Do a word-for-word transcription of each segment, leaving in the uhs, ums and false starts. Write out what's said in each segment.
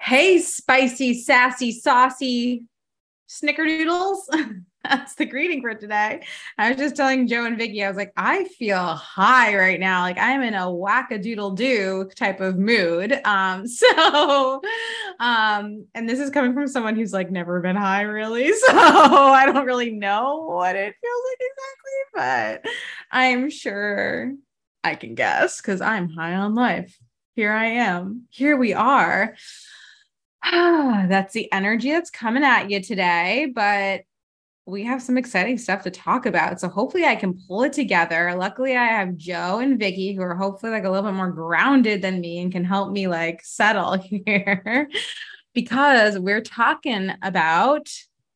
Hey, spicy, sassy, saucy snickerdoodles. That's the greeting for today. I was just telling Joe and Vicky, I was like, I feel high right now. Like I'm in a wackadoodle do type of mood. Um, so, um, and this is coming from someone who's like never been high really. So I don't really know what it feels like exactly, but I'm sure I can guess because I'm high on life. Here I am. Here we are. That's the energy that's coming at you today, but we have some exciting stuff to talk about. So hopefully I can pull it together. Luckily, I have Joe and Vicky who are hopefully like a little bit more grounded than me and can help me like settle here because we're talking about,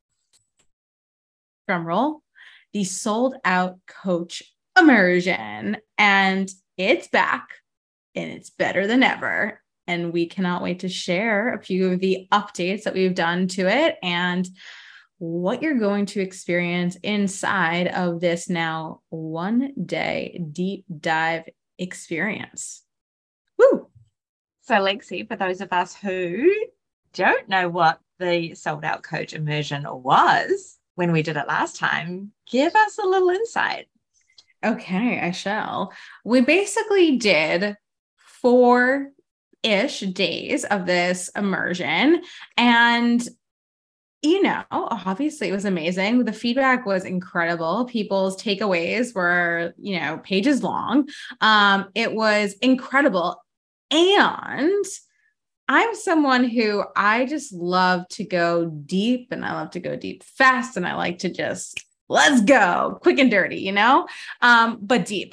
drum roll, the sold out coach immersion. And it's back and it's better than ever. And we cannot wait to share a few of the updates that we've done to it and what you're going to experience inside of this now one day deep dive experience. Woo! So Lexi, for those of us who don't know what the sold out coach immersion was when we did it last time, give us a little insight. Okay, I shall. We basically did four ish days of this immersion. And, you know, obviously it was amazing. The feedback was incredible. People's takeaways were, you know, pages long. Um, it was incredible. And I'm someone who I just love to go deep and I love to go deep fast. And I like to just let's go quick and dirty, you know, um, but deep.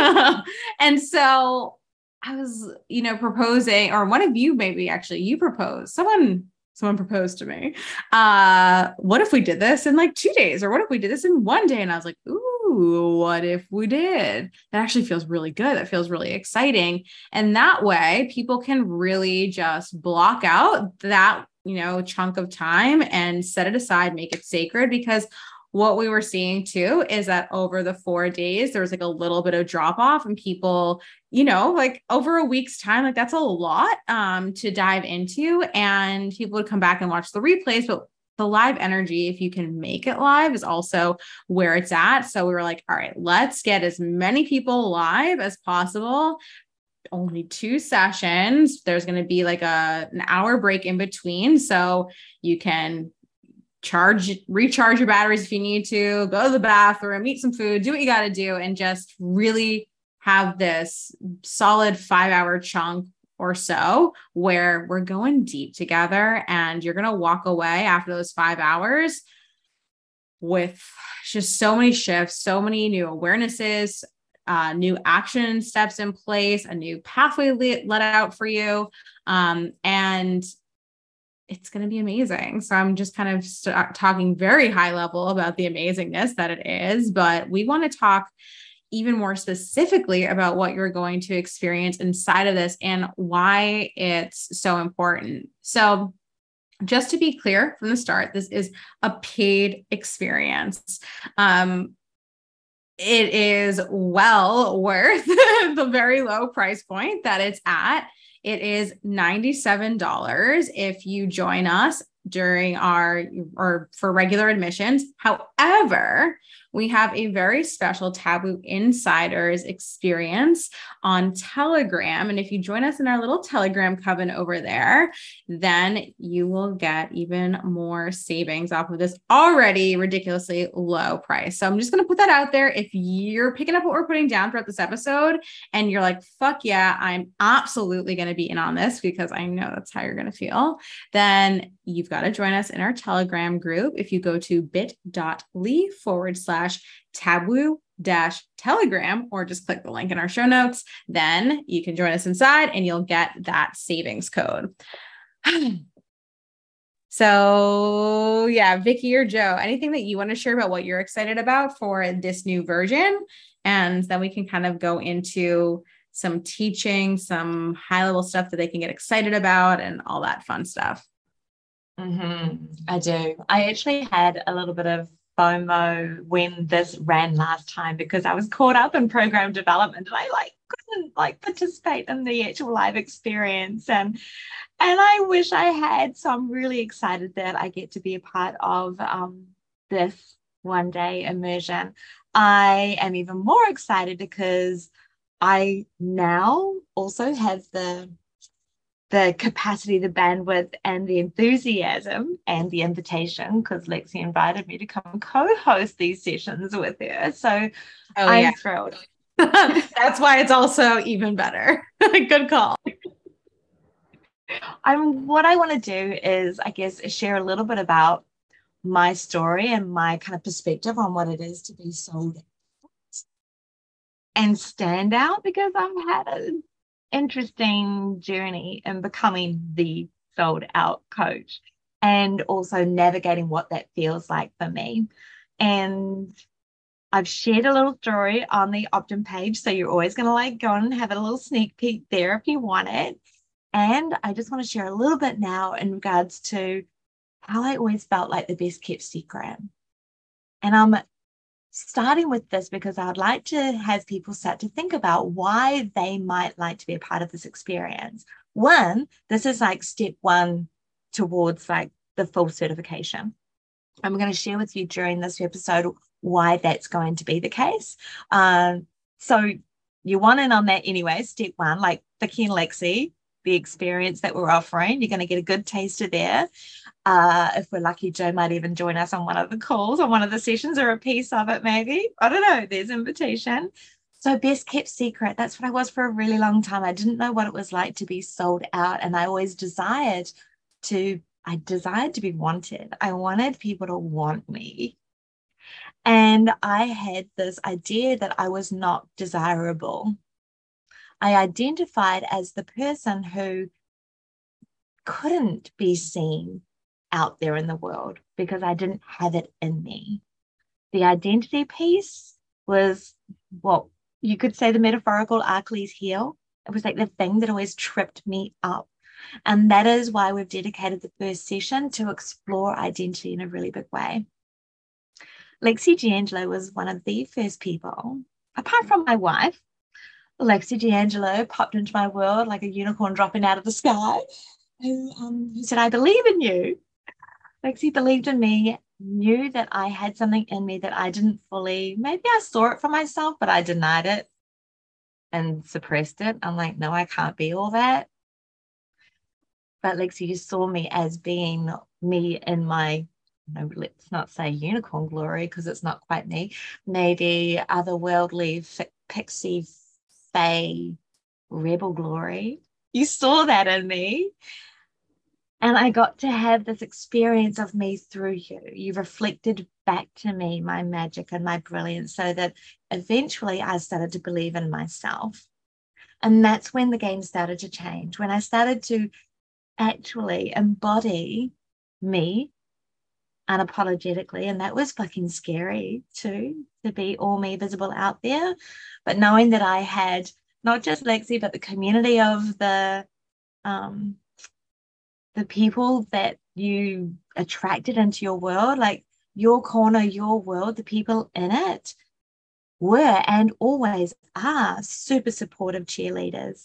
And so I was, you know, proposing, or one of you, maybe actually you proposed, someone, someone proposed to me. Uh, what if we did this in like two days? Or what if we did this in one day? And I was like, ooh, what if we did? That actually feels really good. That feels really exciting. And that way people can really just block out that, you know, chunk of time and set it aside, make it sacred, because what we were seeing too is that over the four days, there was like a little bit of drop off and people, you know, like over a week's time, like that's a lot um, to dive into, and people would come back and watch the replays, but the live energy, if you can make it live, is also where it's at. So we were like, all right, let's get as many people live as possible. Only two sessions. There's going to be like a, an hour break in between. So you can charge, recharge your batteries if you need to, go to the bathroom, eat some food, do what you got to do, and just really have this solid five hour chunk or so where we're going deep together. And you're going to walk away after those five hours with just so many shifts, so many new awarenesses, uh, new action steps in place, a new pathway let, let out for you. Um, and it's going to be amazing. So I'm just kind of st- talking very high level about the amazingness that it is, but we want to talk even more specifically about what you're going to experience inside of this and why it's so important. So just to be clear from the start, this is a paid experience. Um, it is well worth the very low price point that it's at. It is ninety-seven dollars if you join us during our, or for regular admissions. However, we have a very special Taboo Insiders experience on Telegram. And if you join us in our little Telegram coven over there, then you will get even more savings off of this already ridiculously low price. So I'm just going to put that out there. If you're picking up what we're putting down throughout this episode and you're like, fuck yeah, I'm absolutely going to be in on this because I know that's how you're going to feel, then you've got to join us in our Telegram group. If you go to bit.ly forward slash taboo dash telegram, or just click the link in our show notes, then you can join us inside and you'll get that savings code. So yeah, Vicky or Joe, anything that you want to share about what you're excited about for this new version? And then we can kind of go into some teaching, some high level stuff that they can get excited about and all that fun stuff. Mm-hmm. I do. I actually had a little bit of FOMO when this ran last time because I was caught up in program development and I like couldn't like participate in the actual live experience. And and I wish I had. So I'm really excited that I get to be a part of um, this one day immersion. I am even more excited because I now also have the the capacity, the bandwidth, and the enthusiasm and the invitation because Lexi invited me to come co-host these sessions with her. So Oh, I'm yeah. thrilled. That's why it's also even better. Good call. I'm, what I want to do is, I guess, share a little bit about my story and my kind of perspective on what it is to be sold out and stand out because I've had an interesting journey in becoming the sold out coach and also navigating what that feels like for me. And I've shared a little story on the Optum page, so you're always going to like go and have a little sneak peek there if you want it. And I just want to share a little bit now in regards to how I always felt like the best kept secret. And I'm starting with this because I would like to have people start to think about why they might like to be a part of this experience. One, this is like step one towards like the full certification. I'm going to share with you during this episode why that's going to be the case. Um, so you want in on that anyway, step one, like Vicky and Lexi, the experience that we're offering, you're going to get a good taster there. Uh, if we're lucky, Joe might even join us on one of the calls, on one of the sessions or a piece of it, maybe. I don't know. There's invitation. So best kept secret. That's what I was for a really long time. I didn't know what it was like to be sold out. And I always desired to, I desired to be wanted. I wanted people to want me. And I had this idea that I was not desirable. I identified as the person who couldn't be seen out there in the world because I didn't have it in me. The identity piece was what you could say the metaphorical Achilles heel. It was like the thing that always tripped me up. And that is why we've dedicated the first session to explore identity in a really big way. Lexi D'Angelo was one of the first people, apart from my wife. Lexi D'Angelo popped into my world like a unicorn dropping out of the sky, who, um, who said, I believe in you. Lexi believed in me, knew that I had something in me that I didn't fully, maybe I saw it for myself, but I denied it and suppressed it. I'm like, no, I can't be all that. But Lexi, you saw me as being me in my, no, let's not say unicorn glory because it's not quite me, maybe otherworldly, pixie, fae, rebel glory. You saw that in me. And I got to have this experience of me through you. You reflected back to me my magic and my brilliance so that eventually I started to believe in myself. And that's when the game started to change, when I started to actually embody me unapologetically. And that was fucking scary too, to be all me visible out there. But knowing that I had not just Lexi, but the community of the um, the people that you attracted into your world, like your corner, your world, the people in it were and always are super supportive cheerleaders.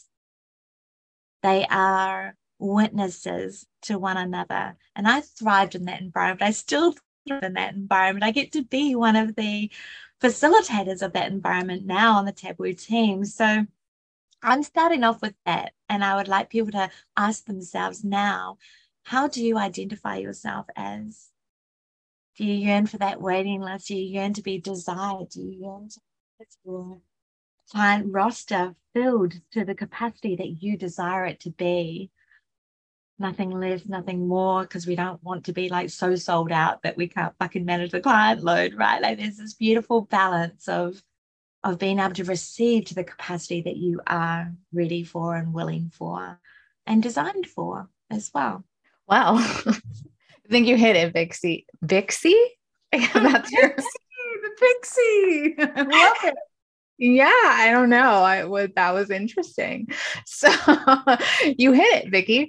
They are witnesses to one another. And I thrived in that environment. I still thrive in that environment. I get to be one of the facilitators of that environment now on the Taboo team. So I'm starting off with that. And I would like people to ask themselves now, how do you identify yourself as? Do you yearn for that waiting list? Do you yearn to be desired? Do you yearn to have your client roster filled to the capacity that you desire it to be? Nothing less, nothing more, because we don't want to be like so sold out that we can't fucking manage the client load, right? Like there's this beautiful balance of of being able to receive to the capacity that you are ready for and willing for and designed for as well. Wow. I think you hit it, Vixie. Vixie? That's your the Pixie. I love it. Yeah, I don't know. I was that was interesting. So you hit it, Vicky.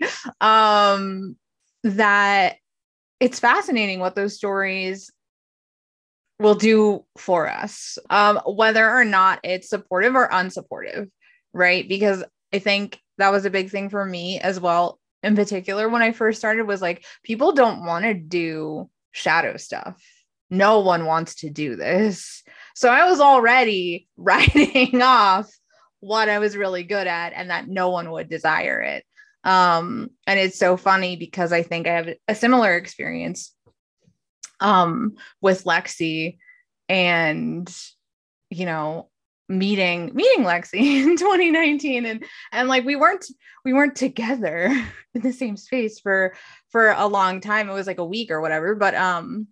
Um, that it's fascinating what those stories will do for us, um, whether or not it's supportive or unsupportive, right? Because I think that was a big thing for me as well. In particular, when I first started, was like, people don't want to do shadow stuff. No one wants to do this. So I was already writing off what I was really good at and that no one would desire it. Um, and it's so funny because I think I have a similar experience um, with Lexi and, you know, meeting, meeting Lexi in twenty nineteen. And, and like, we weren't, we weren't together in the same space for, for a long time. It was like a week or whatever, but, um,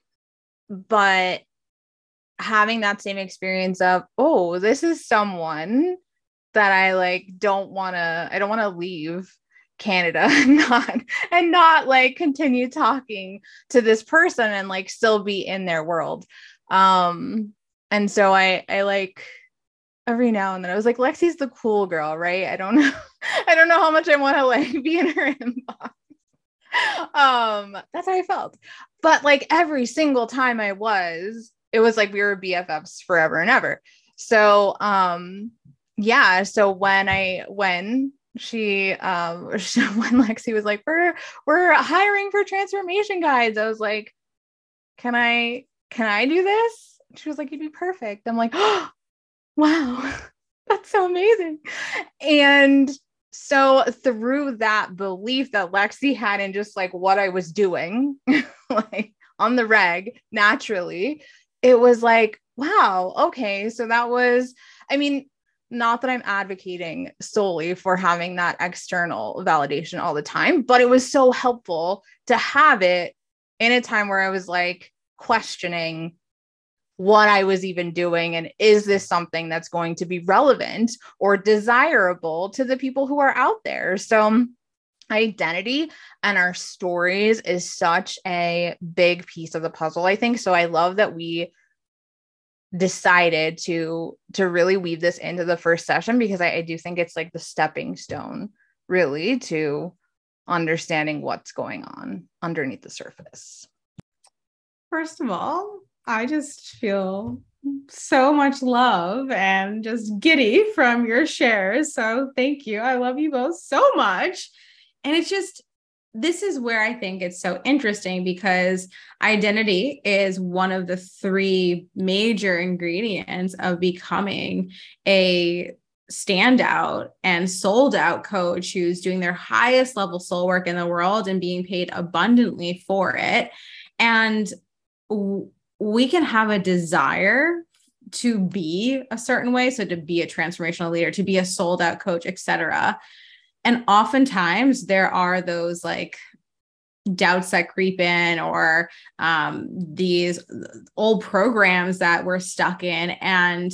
but having that same experience of, oh, this is someone that I like, don't want to, I don't want to leave Canada and not, and not like continue talking to this person and like still be in their world. Um, and so I, I like every now and then I was like, Lexi's the cool girl, right? I don't know. I don't know how much I want to like be in her inbox. Um, that's how I felt. But like every single time I was, it was like we were B F Fs forever and ever. So, um, yeah. So when I, when she, um, when Lexi was like, we're, we're hiring for transformation guides, I was like, can I, can I do this? She was like, you'd be perfect. I'm like, oh, wow, that's so amazing. And so through that belief that Lexi had in just like what I was doing, like on the reg, naturally, it was like, wow, okay. So that was, I mean, not that I'm advocating solely for having that external validation all the time, but it was so helpful to have it in a time where I was like questioning what I was even doing. And is this something that's going to be relevant or desirable to the people who are out there? So identity and our stories is such a big piece of the puzzle, I think. So I love that we decided to, to really weave this into the first session, because I, I do think it's like the stepping stone really to understanding what's going on underneath the surface. First of all, I just feel so much love and just giddy from your shares. So thank you. I love you both so much. And it's just, this is where I think it's so interesting, because identity is one of the three major ingredients of becoming a standout and sold out coach who's doing their highest level soul work in the world and being paid abundantly for it. And w- we can have a desire to be a certain way. So to be a transformational leader, to be a sold out coach, et cetera. And oftentimes there are those like doubts that creep in, or um, these old programs that we're stuck in. And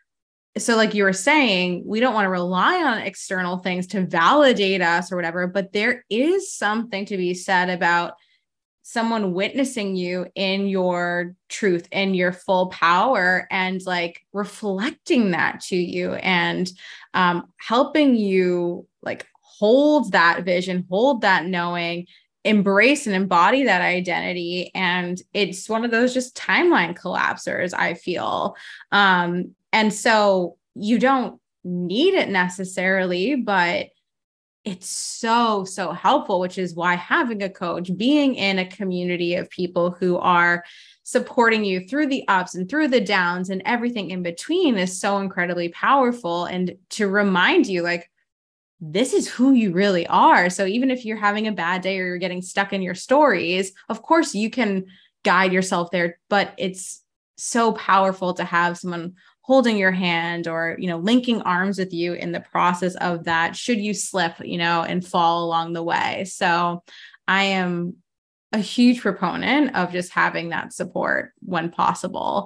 so like you were saying, we don't want to rely on external things to validate us or whatever, but there is something to be said about someone witnessing you in your truth and your full power, and like reflecting that to you, and um, helping you like hold that vision, hold that knowing, embrace and embody that identity. And it's one of those just timeline collapsers, I feel. Um, and so you don't need it necessarily, but it's so, so helpful, which is why having a coach, being in a community of people who are supporting you through the ups and through the downs and everything in between is so incredibly powerful. And to remind you, like, this is who you really are. So even if you're having a bad day or you're getting stuck in your stories, of course you can guide yourself there, but it's so powerful to have someone holding your hand, or, you know, linking arms with you in the process of that, should you slip, you know, and fall along the way. So I am a huge proponent of just having that support when possible.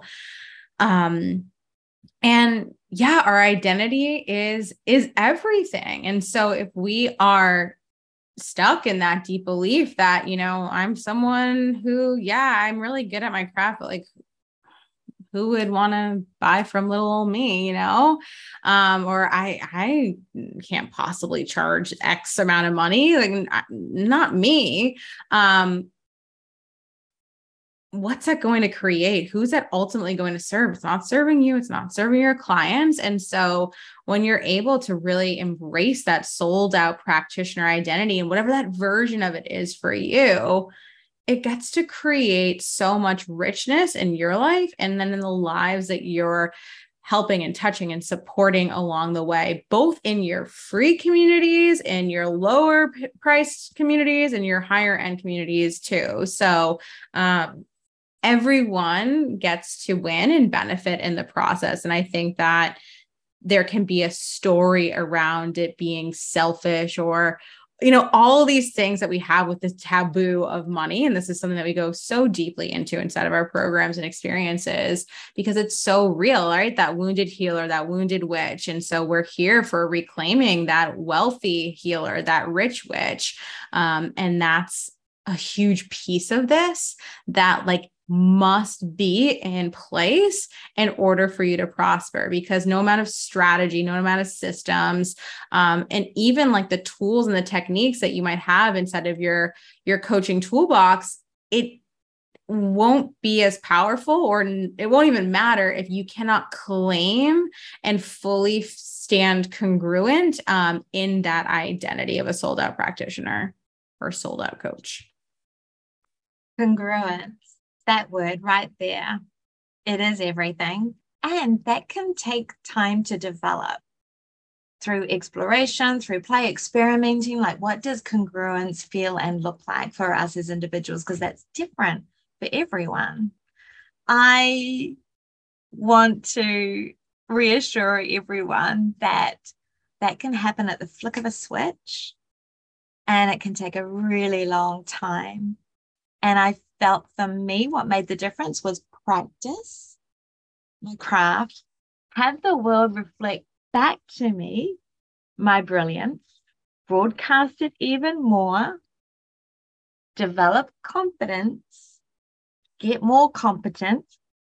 Um, and yeah, our identity is, is everything. And so if we are stuck in that deep belief that, you know, I'm someone who, yeah, I'm really good at my craft, but like, who would want to buy from little old me, you know? Um, or I, I can't possibly charge X amount of money, like not me. Um, what's that going to create? Who's that ultimately going to serve? It's not serving you. It's not serving your clients. And so when you're able to really embrace that sold out practitioner identity and whatever that version of it is for you, it gets to create so much richness in your life and then in the lives that you're helping and touching and supporting along the way, both in your free communities, in your lower priced communities, and your higher end communities too. So um, everyone gets to win and benefit in the process. And I think that there can be a story around it being selfish or, you know, all these things that we have with this taboo of money. And this is something that we go so deeply into inside of our programs and experiences because it's so real, right? That wounded healer, that wounded witch. And so we're here for reclaiming that wealthy healer, that rich witch. Um, and that's a huge piece of this that like must be in place in order for you to prosper, because no amount of strategy, no amount of systems, um, and even like the tools and the techniques that you might have inside of your, your coaching toolbox, it won't be as powerful, or it won't even matter if you cannot claim and fully stand congruent um, in that identity of a sold out practitioner or sold out coach. Congruence. That word right there, it is everything. And that can take time to develop through exploration, through play, experimenting. Like, what does congruence feel and look like for us as individuals? Because that's different for everyone. I want to reassure everyone that that can happen at the flick of a switch, and it can take a really long time. And I felt for me, what made the difference was practice, my craft, have the world reflect back to me my brilliance, broadcast it even more, develop confidence, get more competent,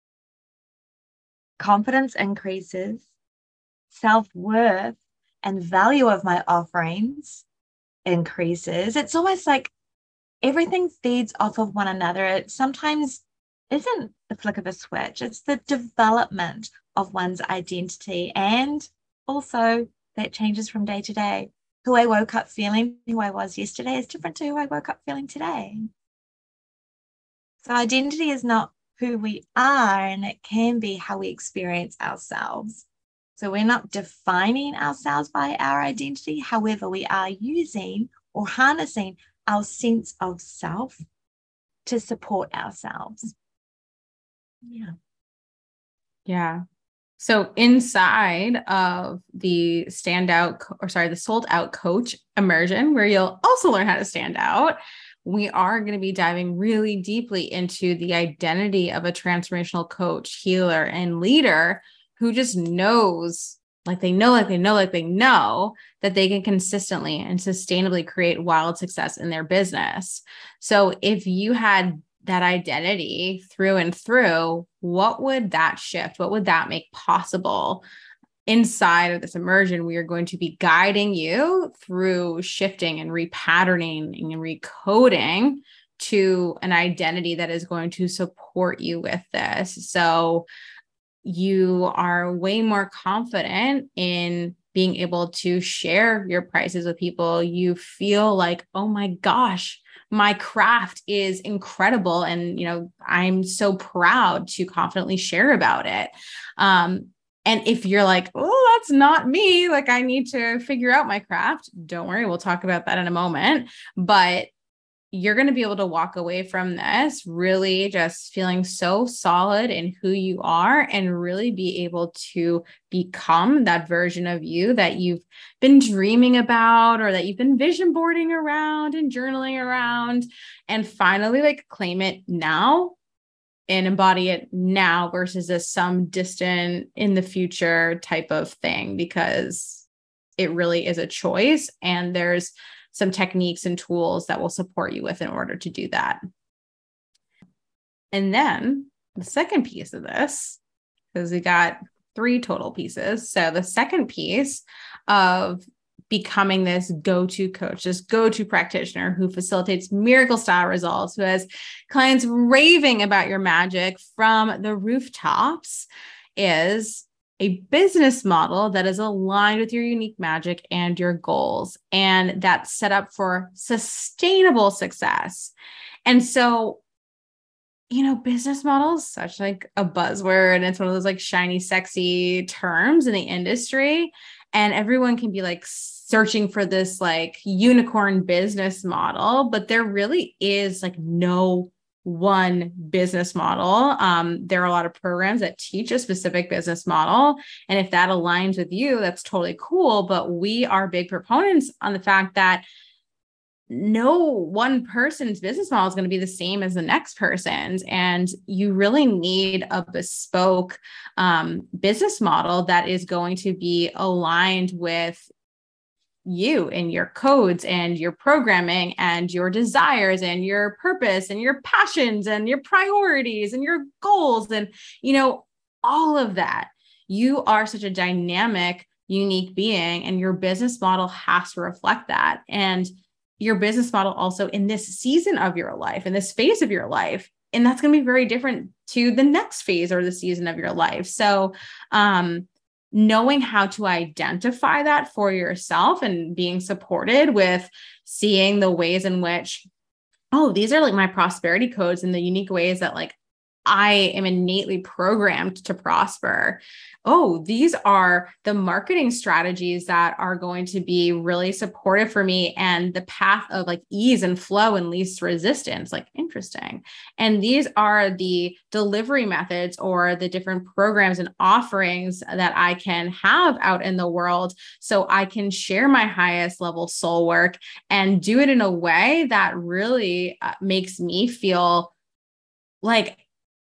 confidence increases, self-worth and value of my offerings increases. It's almost like everything feeds off of one another. It sometimes isn't the flick of a switch. It's the development of one's identity. And also that changes from day to day. Who I woke up feeling, who I was yesterday is different to who I woke up feeling today. So identity is not who we are, and it can be how we experience ourselves. So we're not defining ourselves by our identity. However, we are using or harnessing our sense of self to support ourselves. Yeah. Yeah. So inside of the standout, or sorry, the sold out coach immersion, where you'll also learn how to stand out, we are going to be diving really deeply into the identity of a transformational coach, healer, and leader who just knows, like they know, like they know, like they know that they can consistently and sustainably create wild success in their business. So if you had that identity through and through, what would that shift? What would that make possible? Inside of this immersion, we are going to be guiding you through shifting and repatterning and recoding to an identity that is going to support you with this. So you are way more confident in being able to share your prices with people. You feel like, oh my gosh, my craft is incredible. And, you know, I'm so proud to confidently share about it. Um, and if you're like, oh, that's not me, like I need to figure out my craft, don't worry, we'll talk about that in a moment. But you're going to be able to walk away from this really just feeling so solid in who you are and really be able to become that version of you that you've been dreaming about, or that you've been vision boarding around and journaling around, and finally like claim it now and embody it now versus a some distant in the future type of thing, because it really is a choice. And there's some techniques and tools that will support you with in order to do that. And then the second piece of this, because we got three total pieces. So the second piece of becoming this go-to coach, this go-to practitioner who facilitates miracle style results, who has clients raving about your magic from the rooftops, is a business model that is aligned with your unique magic and your goals, and that's set up for sustainable success. And so, you know, business models, such like a buzzword, and it's one of those like shiny, sexy terms in the industry. And everyone can be like searching for this like unicorn business model, but there really is like no one business model. Um, there are a lot of programs that teach a specific business model. And if that aligns with you, that's totally cool. But we are big proponents on the fact that no one person's business model is going to be the same as the next person's. And you really need a bespoke um, business model that is going to be aligned with you and your codes and your programming and your desires and your purpose and your passions and your priorities and your goals. And, you know, all of that. You are such a dynamic, unique being, and your business model has to reflect that. And your business model also in this season of your life, in this phase of your life. And that's going to be very different to the next phase or the season of your life. So, um, knowing how to identify that for yourself and being supported with seeing the ways in which, oh, these are like my prosperity codes and the unique ways that like I am innately programmed to prosper. Oh, these are the marketing strategies that are going to be really supportive for me and the path of like ease and flow and least resistance. Like, interesting. And these are the delivery methods or the different programs and offerings that I can have out in the world so I can share my highest level soul work and do it in a way that really uh, makes me feel like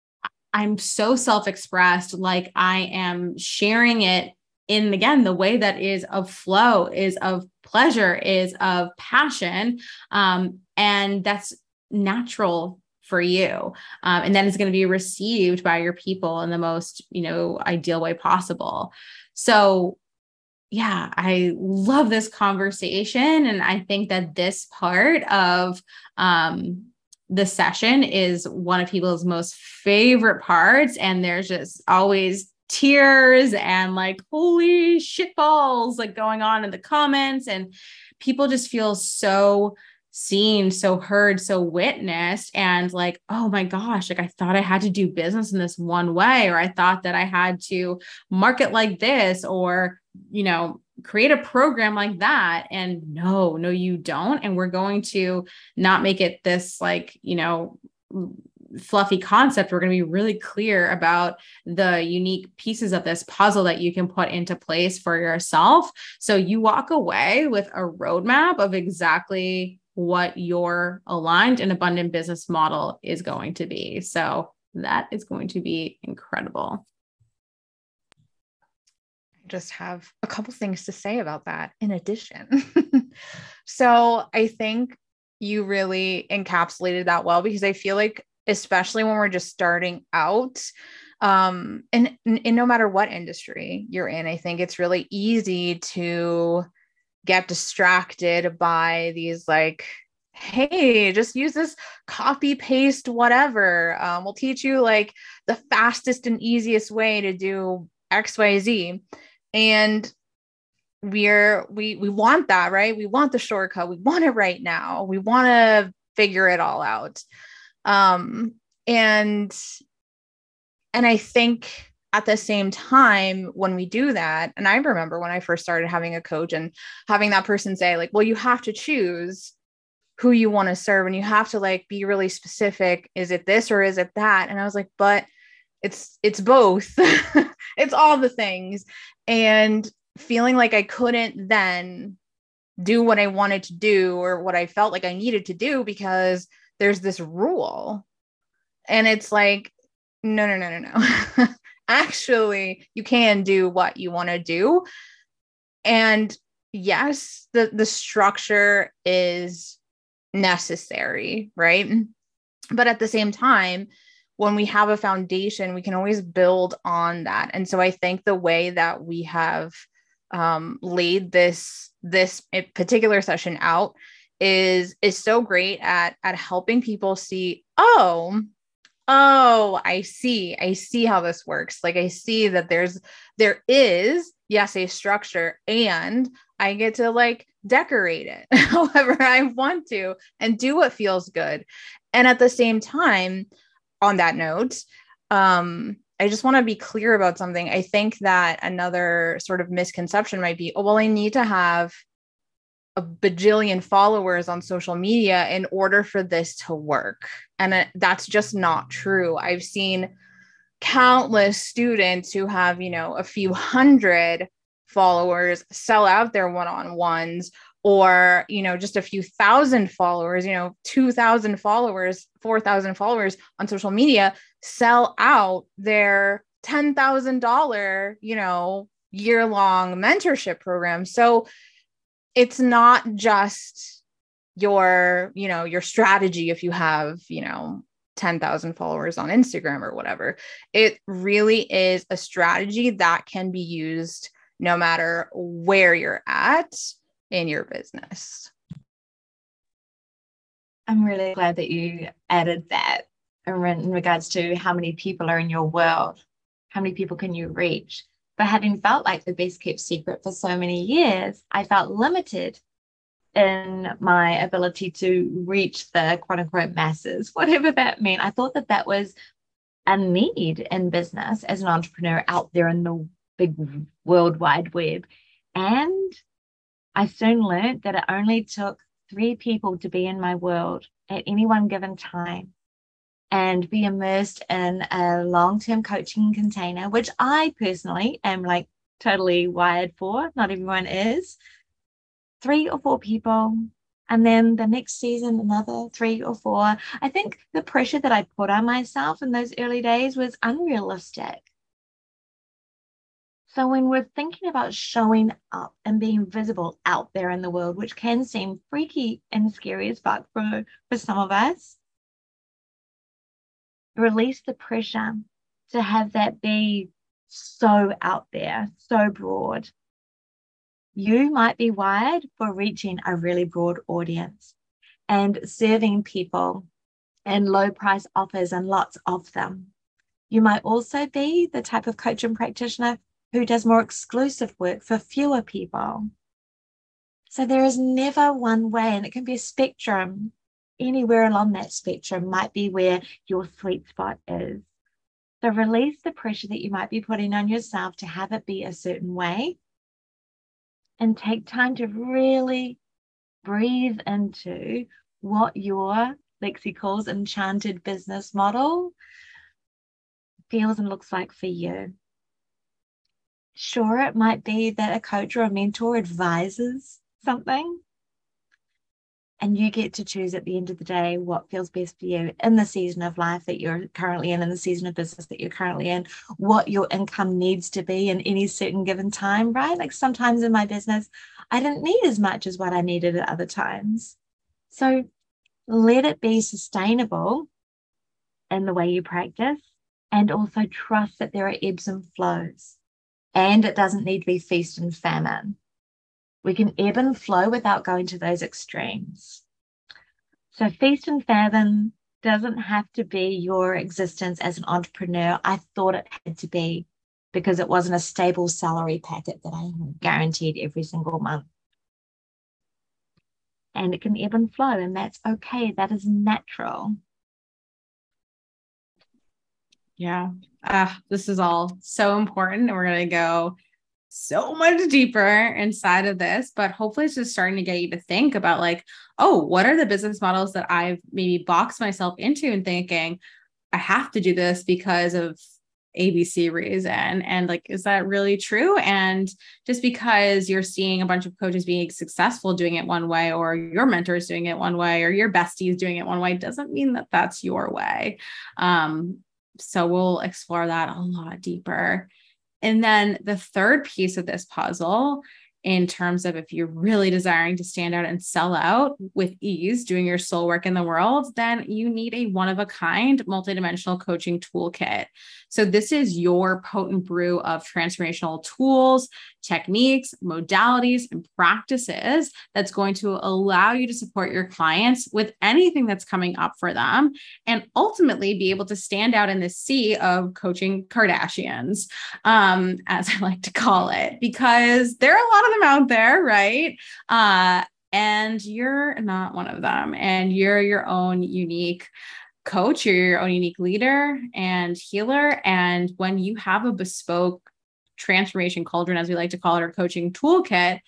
I'm so self-expressed, like I am sharing it in, again, the way that is of flow, is of pleasure, is of passion. Um, and that's natural for you. Um, and then it's going to be received by your people in the most, you know, ideal way possible. So yeah, I love this conversation. And I think that this part of, um, the session is one of people's most favorite parts. And there's just always tears and like, holy shit balls, like going on in the comments, and people just feel so seen, so heard, so witnessed. And like, oh my gosh, like I thought I had to do business in this one way, or I thought that I had to market like this, or, you know, create a program like that. And no, no, you don't. And we're going to not make it this like, you know, fluffy concept. We're going to be really clear about the unique pieces of this puzzle that you can put into place for yourself. So you walk away with a roadmap of exactly what your aligned and abundant business model is going to be. So that is going to be incredible. Just have a couple things to say about that in addition. So I think you really encapsulated that well, because I feel like, especially when we're just starting out, um, and, and no matter what industry you're in, I think it's really easy to get distracted by these like, hey, just use this copy paste, whatever. Um, we'll teach you like the fastest and easiest way to do X, Y, Z. And we're, we, we want that, right? We want the shortcut. We want it right now. We want to figure it all out. Um, and, and I think at the same time, when we do that, and I remember when I first started having a coach and having that person say like, well, you have to choose who you want to serve, and you have to like be really specific. Is it this or is it that? And I was like, but it's, it's both. It's all the things. And feeling like I couldn't then do what I wanted to do or what I felt like I needed to do because there's this rule. And it's like, no, no, no, no, no. Actually, you can do what you want to do. And yes, the, the structure is necessary, right? But at the same time, when we have a foundation, we can always build on that. And so I think the way that we have um, laid this, this particular session out is, is so great at, at helping people see, oh, oh, I see, I see how this works. Like, I see that there's, there is, yes, a structure, and I get to like decorate it however I want to and do what feels good. And at the same time, on that note, um, I just want to be clear about something. I think that another sort of misconception might be, oh, well, I need to have a bajillion followers on social media in order for this to work. And it, that's just not true. I've seen countless students who have, you know, a few hundred followers sell out their one-on-ones, or, you know, just a few thousand followers, you know, two thousand followers, four thousand followers on social media, sell out their ten thousand dollars, you know, year-long mentorship program. So it's not just your, you know, your strategy if you have, you know, ten thousand followers on Instagram or whatever. It really is a strategy that can be used no matter where you're at in your business. I'm really glad that you added that in regards to how many people are in your world. How many people can you reach? But having felt like the best kept secret for so many years, I felt limited in my ability to reach the quote unquote masses, whatever that meant. I thought that that was a need in business as an entrepreneur out there in the big world wide web. And I soon learned that it only took three people to be in my world at any one given time and be immersed in a long-term coaching container, which I personally am like totally wired for. Not everyone is. Three or four people. And then the next season, another three or four. I think the pressure that I put on myself in those early days was unrealistic. So when we're thinking about showing up and being visible out there in the world, which can seem freaky and scary as fuck for, for some of us, release the pressure to have that be so out there, so broad. You might be wired for reaching a really broad audience and serving people and low price offers and lots of them. You might also be the type of coach and practitioner who does more exclusive work for fewer people. So there is never one way, and it can be a spectrum. Anywhere along that spectrum might be where your sweet spot is. So release the pressure that you might be putting on yourself to have it be a certain way, and take time to really breathe into what your, Lexi calls, enchanted business model feels and looks like for you. Sure, it might be that a coach or a mentor advises something, and you get to choose at the end of the day what feels best for you in the season of life that you're currently in, in the season of business that you're currently in, what your income needs to be in any certain given time, right? Like sometimes in my business, I didn't need as much as what I needed at other times. So let it be sustainable in the way you practice, and also trust that there are ebbs and flows. And it doesn't need to be feast and famine. We can ebb and flow without going to those extremes. So feast and famine doesn't have to be your existence as an entrepreneur. I thought it had to be, because it wasn't a stable salary packet that I had guaranteed every single month. And it can ebb and flow, and that's okay. That is natural. Yeah. Uh, this is all so important. And we're going to go so much deeper inside of this, but hopefully it's just starting to get you to think about like, oh, what are the business models that I've maybe boxed myself into and thinking I have to do this because of A B C reason. And like, is that really true? And just because you're seeing a bunch of coaches being successful doing it one way, or your mentor is doing it one way, or your bestie is doing it one way, doesn't mean that that's your way. Um, So we'll explore that a lot deeper. And then the third piece of this puzzle in terms of if you're really desiring to stand out and sell out with ease, doing your soul work in the world, then you need a one-of-a-kind multidimensional coaching toolkit. So this is your potent brew of transformational tools, techniques, modalities, and practices that's going to allow you to support your clients with anything that's coming up for them, and ultimately be able to stand out in this sea of coaching Kardashians, um, as I like to call it, because there are a lot of them out there, right? Uh, and you're not one of them, and you're your own unique coach, you're your own unique leader and healer. And when you have a bespoke transformation cauldron, as we like to call it, or coaching toolkit,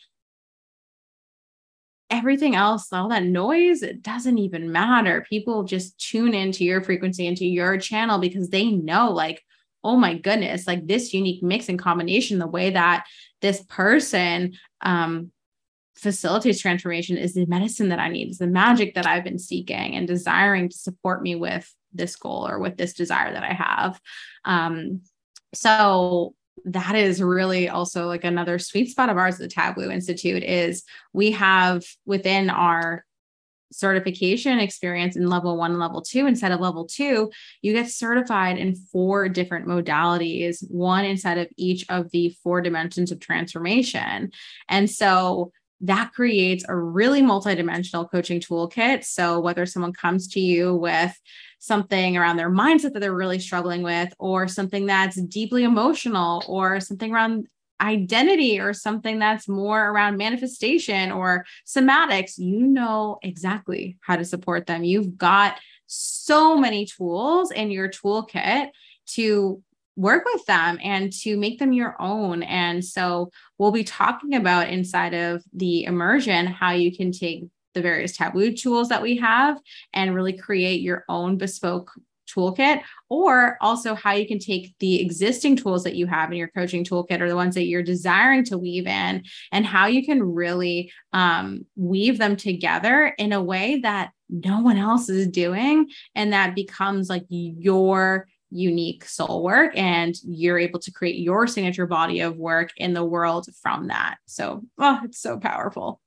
everything else, all that noise, it doesn't even matter. People just tune into your frequency, into your channel, because they know, like, oh my goodness, like this unique mix and combination, the way that this person um, facilitates transformation is the medicine that I need, is the magic that I've been seeking and desiring to support me with this goal or with this desire that I have. Um, so that is really also like another sweet spot of ours at the Taboo Institute, is we have within our certification experience in level one and level two, instead of level two, you get certified in four different modalities, one inside of each of the four dimensions of transformation. And so that creates a really multidimensional coaching toolkit. So whether someone comes to you with something around their mindset that they're really struggling with, or something that's deeply emotional, or something around identity, or something that's more around manifestation or somatics, you know exactly how to support them. You've got so many tools in your toolkit to work with them and to make them your own. And so we'll be talking about inside of the immersion how you can take the various taboo tools that we have and really create your own bespoke toolkit, or also how you can take the existing tools that you have in your coaching toolkit, or the ones that you're desiring to weave in, and how you can really um, weave them together in a way that no one else is doing. And that becomes like your unique soul work, and you're able to create your signature body of work in the world from that. So, oh, it's so powerful.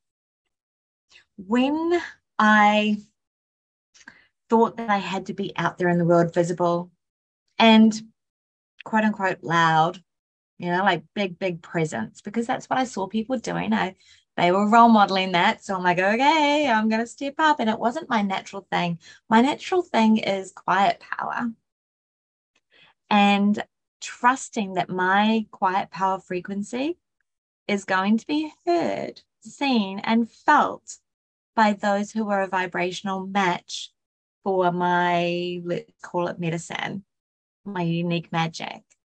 When I thought that I had to be out there in the world, visible and quote unquote loud, you know, like big, big presence, because that's what I saw people doing. I, they were role modeling that. So I'm like, okay, I'm going to step up. And it wasn't my natural thing. My natural thing is quiet power. And trusting that my quiet power frequency is going to be heard, seen, and felt by those who are a vibrational match for my, let's call it medicine, my unique magic.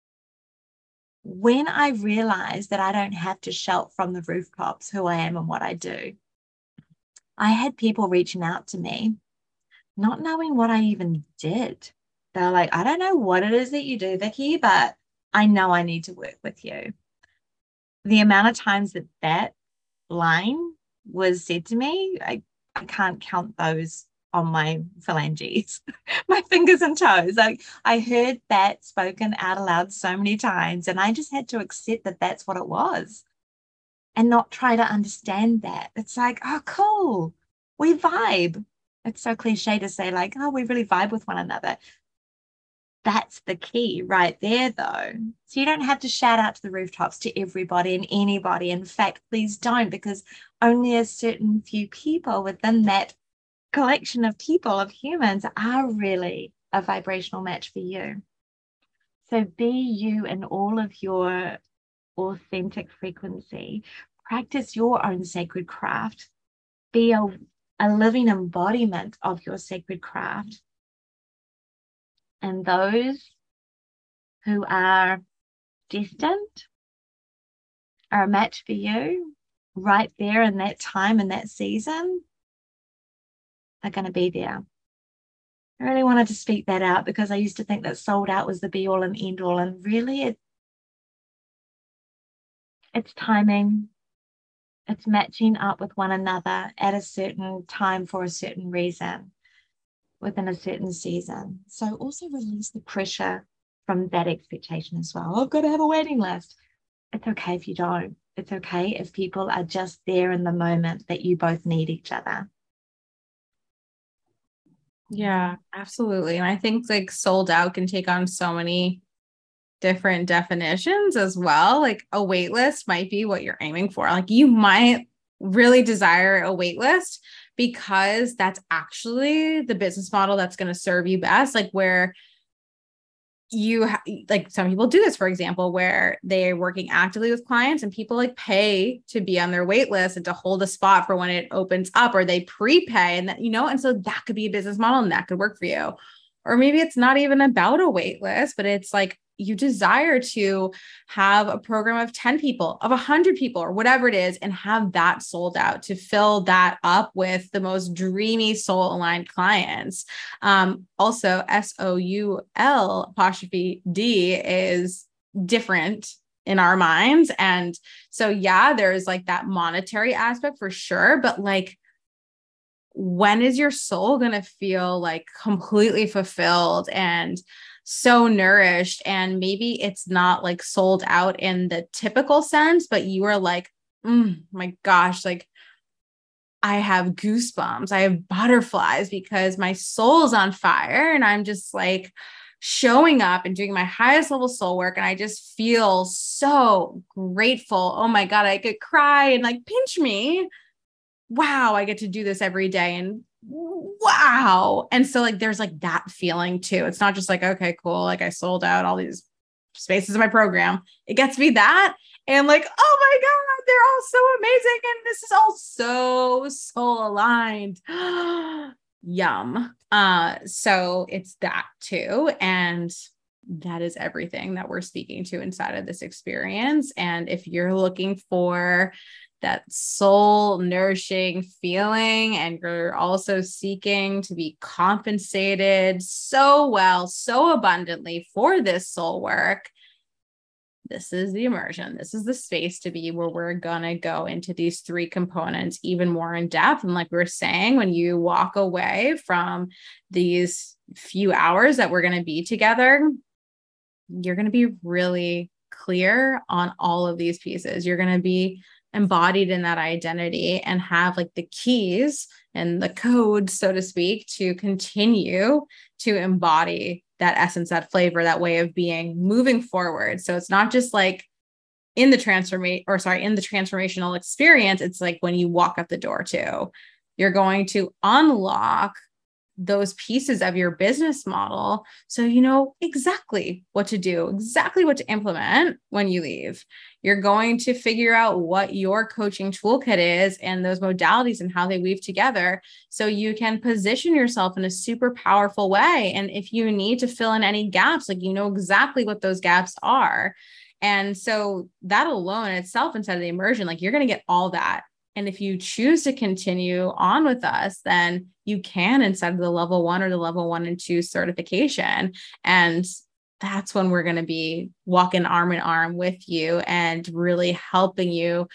When I realized that I don't have to shout from the rooftops who I am and what I do, I had people reaching out to me, not knowing what I even did. They're like, I don't know what it is that you do, Vicky, but I know I need to work with you. The amount of times that that line was said to me, I, I can't count those on my phalanges, my fingers and toes. Like, I heard that spoken out aloud so many times, and I just had to accept that that's what it was and not try to understand that. It's like, oh, cool, we vibe. It's so cliche to say like, oh, we really vibe with one another. That's the key right there, though. So you don't have to shout out to the rooftops to everybody and anybody. In fact, please don't, because only a certain few people within that collection of people, of humans, are really a vibrational match for you. So be you in all of your authentic frequency. Practice your own sacred craft. Be a, a living embodiment of your sacred craft. And those who are destined are a match for you right there in that time and that season are going to be there. I really wanted to speak that out because I used to think that sold out was the be all and end all. And really, it, it's timing. It's matching up with one another at a certain time for a certain reason, within a certain season. So also release the pressure from that expectation as well. I've got to have a waiting list. It's okay if you don't. It's okay if people are just there in the moment that you both need each other. Yeah, absolutely. And I think like sold out can take on so many different definitions as well. Like a wait list might be what you're aiming for. Like you might really desire a wait list because that's actually the business model that's going to serve you best. Like where you ha- like some people do this, for example, where they're working actively with clients and people like pay to be on their wait list and to hold a spot for when it opens up, or they prepay and that, you know, and so that could be a business model and that could work for you. Or maybe it's not even about a wait list, but it's like you desire to have a program of ten people, of one hundred people, or whatever it is, and have that sold out to fill that up with the most dreamy soul aligned clients. Um, also, S O U L apostrophe D is different in our minds. And so, yeah, there's like that monetary aspect for sure, but like, when is your soul going to feel like completely fulfilled and so nourished? And maybe it's not like sold out in the typical sense, but you are like, mm, my gosh, like I have goosebumps. I have butterflies because my soul's on fire and I'm just like showing up and doing my highest level soul work. And I just feel so grateful. Oh my God, I could cry and like pinch me. Wow, I get to do this every day. And wow. And so like, there's like that feeling too. It's not just like, okay, cool. Like I sold out all these spaces in my program. It gets me that. And like, oh my God, they're all so amazing. And this is all so soul aligned. Yum. Uh, so it's that too. And that is everything that we're speaking to inside of this experience. And if you're looking for that soul nourishing feeling, and you're also seeking to be compensated so well, so abundantly for this soul work, this is the immersion. This is the space to be where we're going to go into these three components even more in depth. And like we were saying, when you walk away from these few hours that we're going to be together, you're going to be really clear on all of these pieces. You're going to be embodied in that identity and have like the keys and the code, so to speak, to continue to embody that essence, that flavor, that way of being moving forward. So it's not just like in the transformation or sorry, in the transformational experience, it's like when you walk out the door too, you're going to unlock those pieces of your business model. So you know exactly what to do, exactly what to implement when you leave. You're going to figure out what your coaching toolkit is and those modalities and how they weave together so you can position yourself in a super powerful way. And if you need to fill in any gaps, like you know exactly what those gaps are. And so that alone in itself inside of the immersion, like you're going to get all that. And if you choose to continue on with us, then you can inside of the level one or the level one and two certification. And that's when we're going to be walking arm in arm with you and really helping you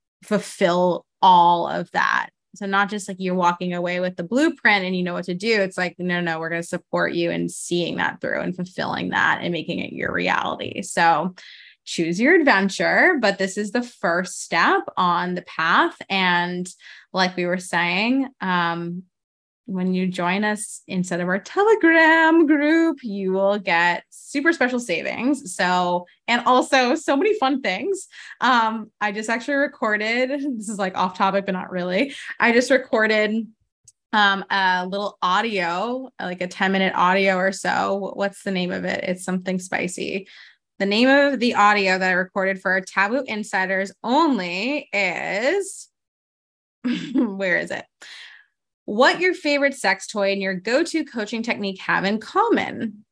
fulfill all of that. So not just like you're walking away with the blueprint and you know what to do. It's like, no, no, we're going to support you in seeing that through and fulfilling that and making it your reality. So choose your adventure, but this is the first step on the path. And like we were saying, um, when you join us inside of our Telegram group, you will get super special savings. So, and also so many fun things. Um, I just actually recorded, this is like off topic, but not really. I just recorded um, a little audio, like a ten minute audio or so. What's the name of it? It's something spicy. The name of the audio that I recorded for our Taboo Insiders only is, where is it? What your favorite sex toy and your go-to coaching technique have in common.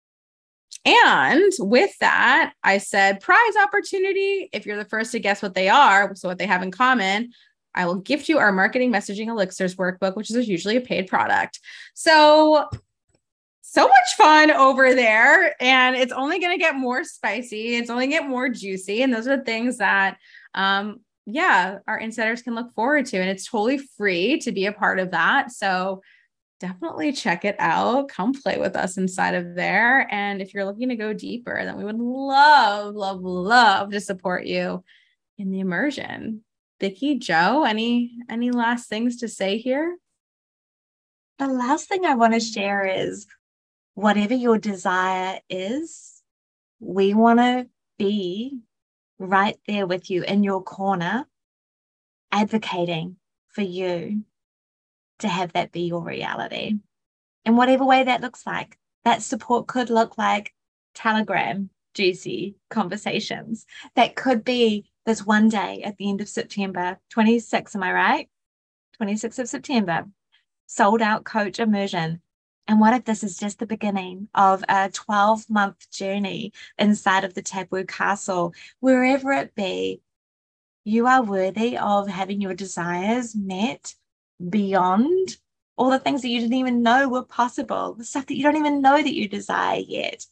And with that, I said, prize opportunity. If you're the first to guess what they are, so what they have in common, I will gift you our marketing messaging elixirs workbook, which is usually a paid product. So So much fun over there. And it's only going to get more spicy. It's only get more juicy. And those are the things that, um, yeah, our insiders can look forward to. And it's totally free to be a part of that. So definitely check it out. Come play with us inside of there. And if you're looking to go deeper, then we would love, love, love to support you in the immersion. Vicki, Jo, any any last things to say here? The last thing I want to share is whatever your desire is, we want to be right there with you in your corner, advocating for you to have that be your reality. In whatever way that looks like. That support could look like Telegram, juicy conversations. That could be this one day at the end of September, twenty-sixth, am I right? twenty-sixth of September, sold out coach immersion. And what if this is just the beginning of a twelve-month journey inside of the Taboo Castle? Wherever it be, you are worthy of having your desires met beyond all the things that you didn't even know were possible, the stuff that you don't even know that you desire yet.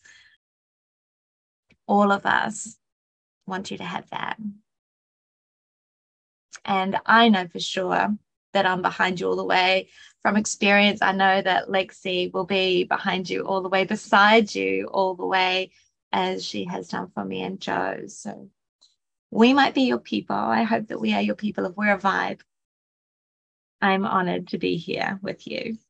All of us want you to have that. And I know for sure that I'm behind you all the way. From experience, I know that Lexi will be behind you all the way, beside you all the way, as she has done for me and Jo. So we might be your people. I hope that we are your people. If we're a vibe, I'm honored to be here with you.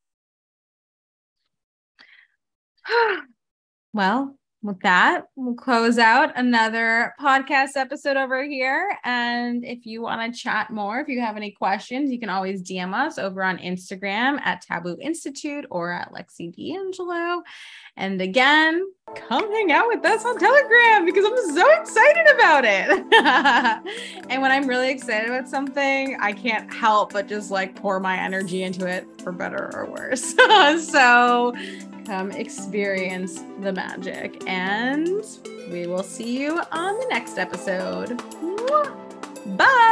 Well, with that, we'll close out another podcast episode over here. And if you want to chat more, if you have any questions, you can always D M us over on Instagram at Taboo Institute or at Lexi D'Angelo. And again, come hang out with us on Telegram because I'm so excited about it. And when I'm really excited about something, I can't help but just like pour my energy into it, for better or worse. So come experience the magic, and we will see you on the next episode. Bye.